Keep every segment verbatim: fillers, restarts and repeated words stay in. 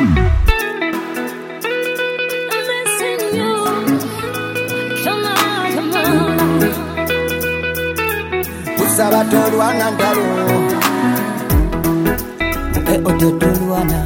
Sabatolwana ndalo e ototolwana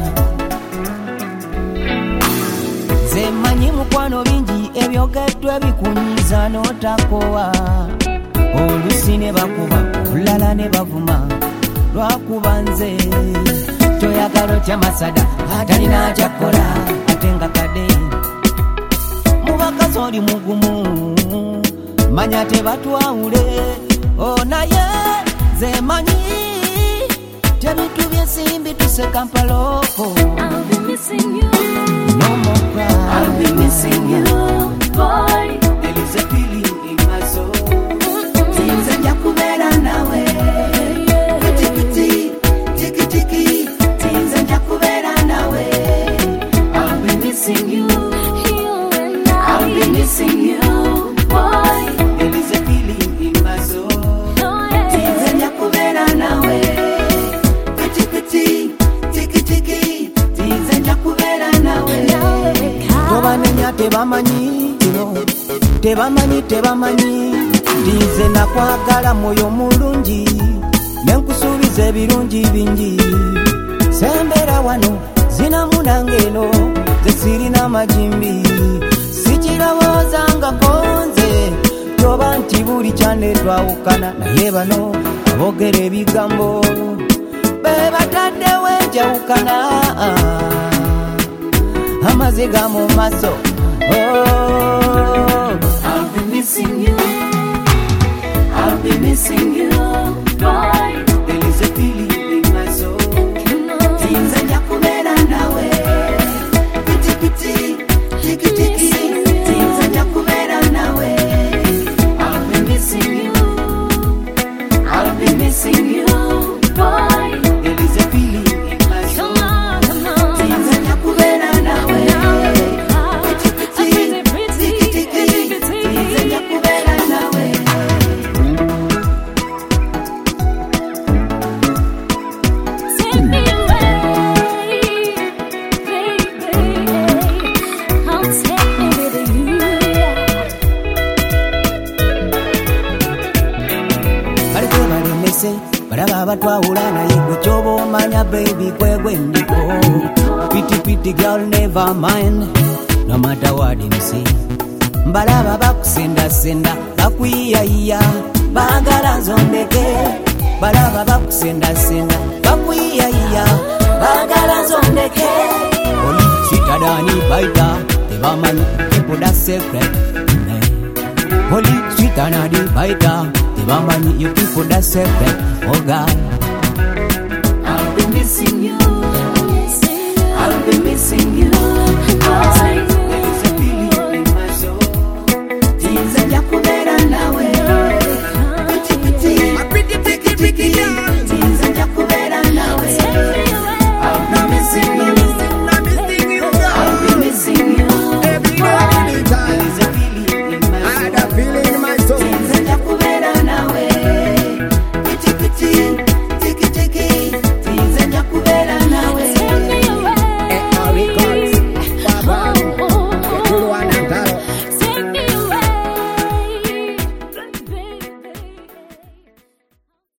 zemanyi mukwano bingi ebyogeddwa bikunyiza n'otakowa olusi ne bakuba olulala ne bavuma lwakuba nze toyagala otya masada atalina akyakola ate nga kade mubakazi oli mugumu manya tebatwawule oh naye zemanyi tebintu byesimbi tuse Kampaloko. I'll be missing you. No more cry. I'll be missing you, boy. There is a feeling in my soul. Things are jakubera nawe. Kuti kuti, tiki tiki. Things are jakubera nawe. I'll be missing you. You and I. I'll be missing you, boy. There is a feeling in my soul. Oh, yeah. Things are jakubera nawe. Kuti kuti, tiki tiki. Things are jakubera nawe. Tobanenya tebamanyi, tebamanyi tebamanyi. Ndize nakwagala moyo mulungi, nenkusuubiza ebirungi bingi. Sembera wano zinamunangeno, zesirina majimbi. Sikirowooza konze, toba nti buli kyane twawukana. Naye bano aboogera ebigambo, be bataddewo enjawukana. Amaziga mu maso. Oh, I'll be missing you. I'll be missing you, boy. there is a feeling in my soul. You know. Things are jakubera nawe. Kuti kuti, tiki tiki. Things are jakubera nawe. I'll be missing you. I'll be missing you, boy. There is a feeling in my soul. Come on, come on. Things are jakubera nawe. Kuti kuti, Pretty, pretty, tiki tiki. Things are jakubera nawe. Take me away, baby. I'll take me with you. Baliko balemese balaba abatwawula naye gwe kyoba omanya baby kwegwe ndiko. Pity pity girl never mind, no matter what them say. Balaba bakusendasenda bakuyiyayiya baagala nzondeke. Balaba bakusendasenda bakuyiyayiya baagala nzondeke. Oli sitadani baita tebamanyi people that secret. Holy sweet and baita tebamanyi you people that secret. Oh God.